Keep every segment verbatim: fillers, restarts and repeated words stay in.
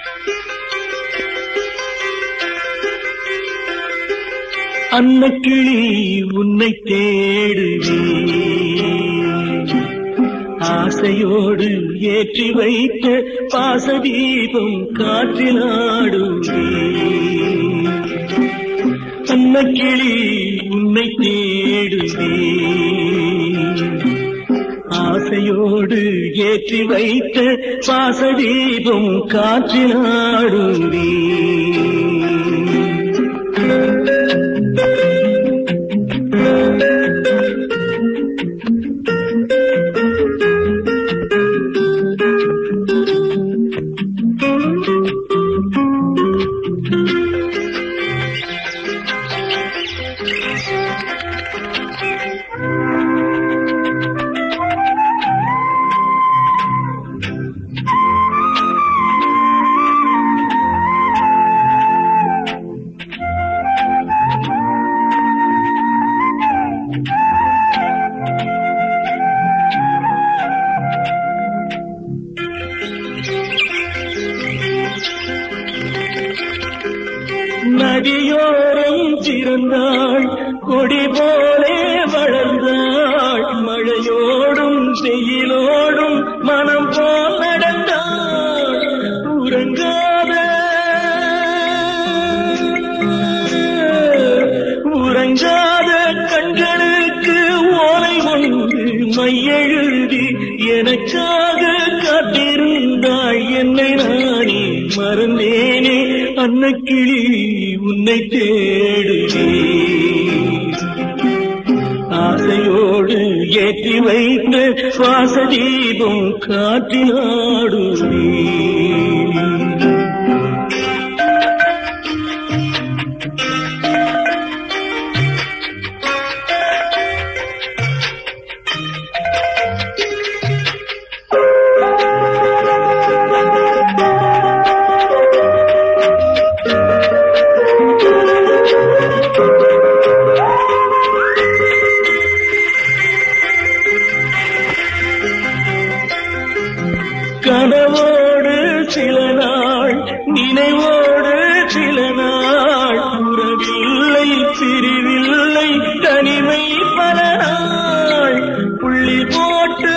அன்னக்கிளி உன்னை தேடுவே ஆசையோடு ஏற்றி வைத்த பாசதீபம் காற்றிலாடுவே அன்னக்கிளி உன்னை தேடுவே ஆசையோடு ஏற்றி வைத்த பாசதீபம் காற்றிலாடுவே நதியோரம் பிறந்தாள் கொடி போலே வளர்ந்தாள் மழையோடும் வெயிலோடும் மனம் போல் நடந்தாள் உறங்காத உறங்காத கண்களுக்கு ஓலை ஒன்று மையெழுதி எனக்காக காத்திருந்தாள் என்னை நானே மறந்தேனே அன்னக்கிளி உன்னை தேடுவே ஆசையோடு ஏற்றி வைத்த சுவாசதீபம் காற்றிலாடுவே கனவோடு சில நாள் நினைவோடு சில நாள் உறவில்லை பிரிவில்லை தனிமை பல நாள் புள்ளி போட்டு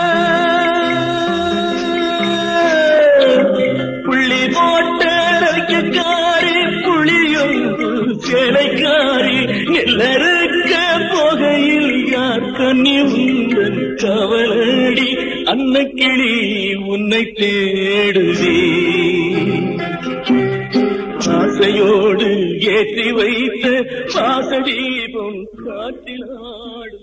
புள்ளி போட்டு ரவிக்காரி புளியும் சேலைக்காரி எல்லாருக்க போகையில் யார் கண்ணி உந்தன் கவலடி அன்னக்கிளி உன்னை தேடுவே ஆசையோடு ஏற்றி வைத்த பாசதீபம் காட்டிலாடு